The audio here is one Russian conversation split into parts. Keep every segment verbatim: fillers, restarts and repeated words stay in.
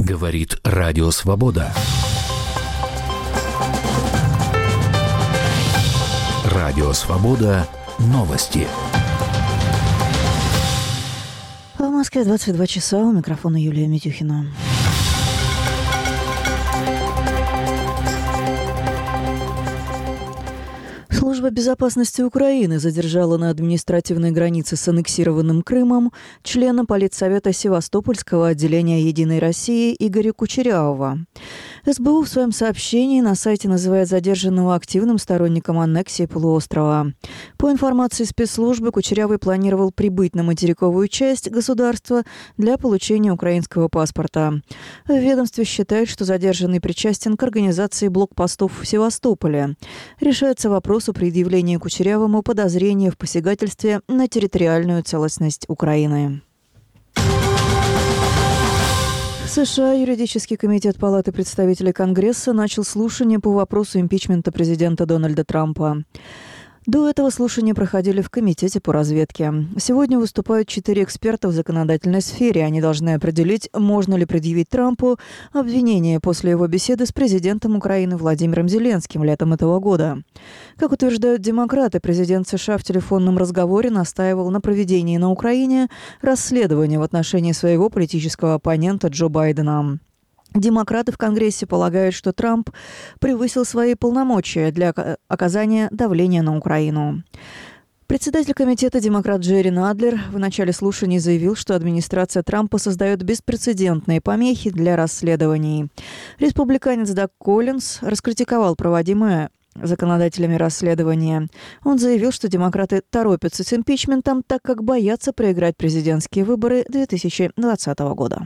Говорит Радио Свобода. Радио Свобода. Новости. В Москве двадцать два часа. У микрофона Юлия Митюхина. Служба безопасности Украины задержала на административной границе с аннексированным Крымом члена Политсовета Севастопольского отделения «Единой России» Игоря Кучерявова. СБУ в своем сообщении на сайте называет задержанного активным сторонником аннексии полуострова. По информации спецслужбы, Кучерявый планировал прибыть на материковую часть государства для получения украинского паспорта. В ведомстве считают, что задержанный причастен к организации блокпостов в Севастополе. Решается вопрос о предъявлении Кучерявому подозрения в посягательстве на территориальную целостность Украины. США юридический комитет Палаты представителей Конгресса начал слушание по вопросу импичмента президента Дональда Трампа. До этого слушания проходили в Комитете по разведке. Сегодня выступают четыре эксперта в законодательной сфере. Они должны определить, можно ли предъявить Трампу обвинение после его беседы с президентом Украины Владимиром Зеленским летом этого года. Как утверждают демократы, президент США в телефонном разговоре настаивал на проведении на Украине расследования в отношении своего политического оппонента Джо Байдена. Демократы в Конгрессе полагают, что Трамп превысил свои полномочия для оказания давления на Украину. Председатель комитета демократ Джерри Надлер в начале слушаний заявил, что администрация Трампа создает беспрецедентные помехи для расследований. Республиканец Даг Коллинс раскритиковал проводимое законодателями расследования. Он заявил, что демократы торопятся с импичментом, так как боятся проиграть президентские выборы две тысячи двадцатого года.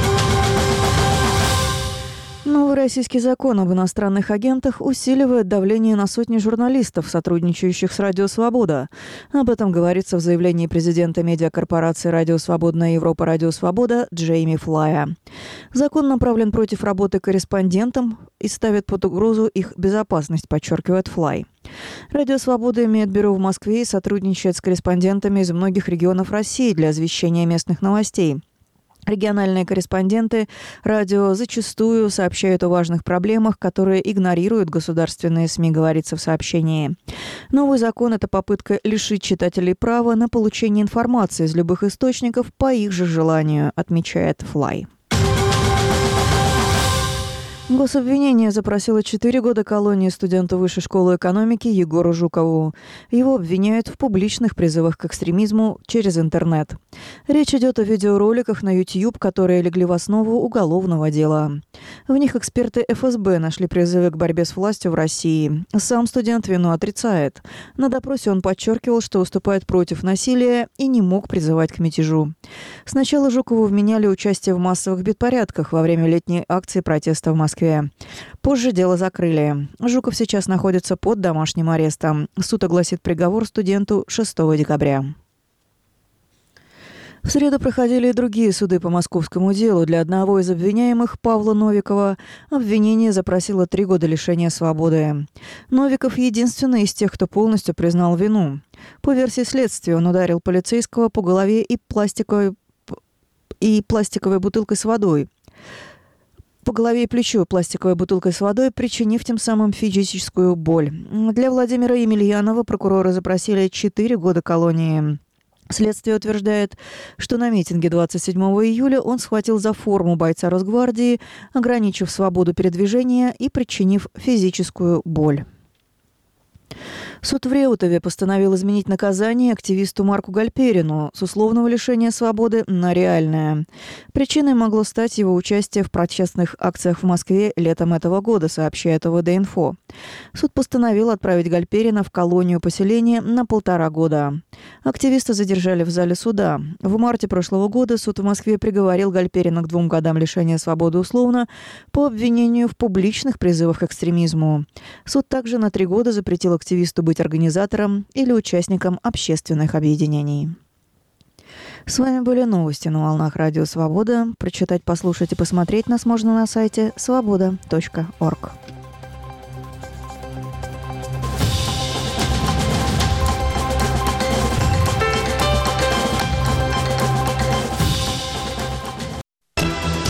Новый российский закон об иностранных агентах усиливает давление на сотни журналистов, сотрудничающих с Радио Свобода. Об этом говорится в заявлении президента медиакорпорации «Радио Свободная Европа. Радио Свобода» Джейми Флая. Закон направлен против работы корреспондентам и ставит под угрозу их безопасность, подчеркивает Флай. Радио Свобода имеет бюро в Москве и сотрудничает с корреспондентами из многих регионов России для освещения местных новостей. Региональные корреспонденты радио зачастую сообщают о важных проблемах, которые игнорируют государственные СМИ, говорится в сообщении. Новый закон – это попытка лишить читателей права на получение информации из любых источников по их же желанию, отмечает Флай. Гособвинение запросило четыре года колонии студенту Высшей школы экономики Егору Жукову. Его обвиняют в публичных призывах к экстремизму через интернет. Речь идет о видеороликах на YouTube, которые легли в основу уголовного дела. В них эксперты эф эс бэ нашли призывы к борьбе с властью в России. Сам студент вину отрицает. На допросе он подчеркивал, что выступает против насилия и не мог призывать к мятежу. Сначала Жукову вменяли участие в массовых беспорядках во время летней акции протеста в Москве. Позже дело закрыли. Жуков сейчас находится под домашним арестом. Суд огласит приговор студенту шестого декабря. В среду проходили и другие суды по московскому делу. Для одного из обвиняемых, Павла Новикова, обвинение запросило три года лишения свободы. Новиков единственный из тех, кто полностью признал вину. По версии следствия, он ударил полицейского по голове и пластиковой, и пластиковой бутылкой с водой. По голове и плечу пластиковой бутылкой с водой, причинив тем самым физическую боль. Для Владимира Емельянова прокуроры запросили четыре года колонии. Следствие утверждает, что на митинге двадцать седьмого июля он схватил за форму бойца Росгвардии, ограничив свободу передвижения и причинив физическую боль. Суд в Реутове постановил изменить наказание активисту Марку Гальперину с условного лишения свободы на реальное. Причиной могло стать его участие в протестных акциях в Москве летом этого года, сообщает о вэ дэ инфо. Суд постановил отправить Гальперина в колонию поселения на полтора года. Активиста задержали в зале суда. В марте прошлого года суд в Москве приговорил Гальперина к двум годам лишения свободы условно по обвинению в публичных призывах к экстремизму. Суд также на три года запретил активисту быть организатором или участником общественных объединений. С вами были новости на волнах Радио Свобода. Прочитать, послушать и посмотреть нас можно на сайте свобода точка орг.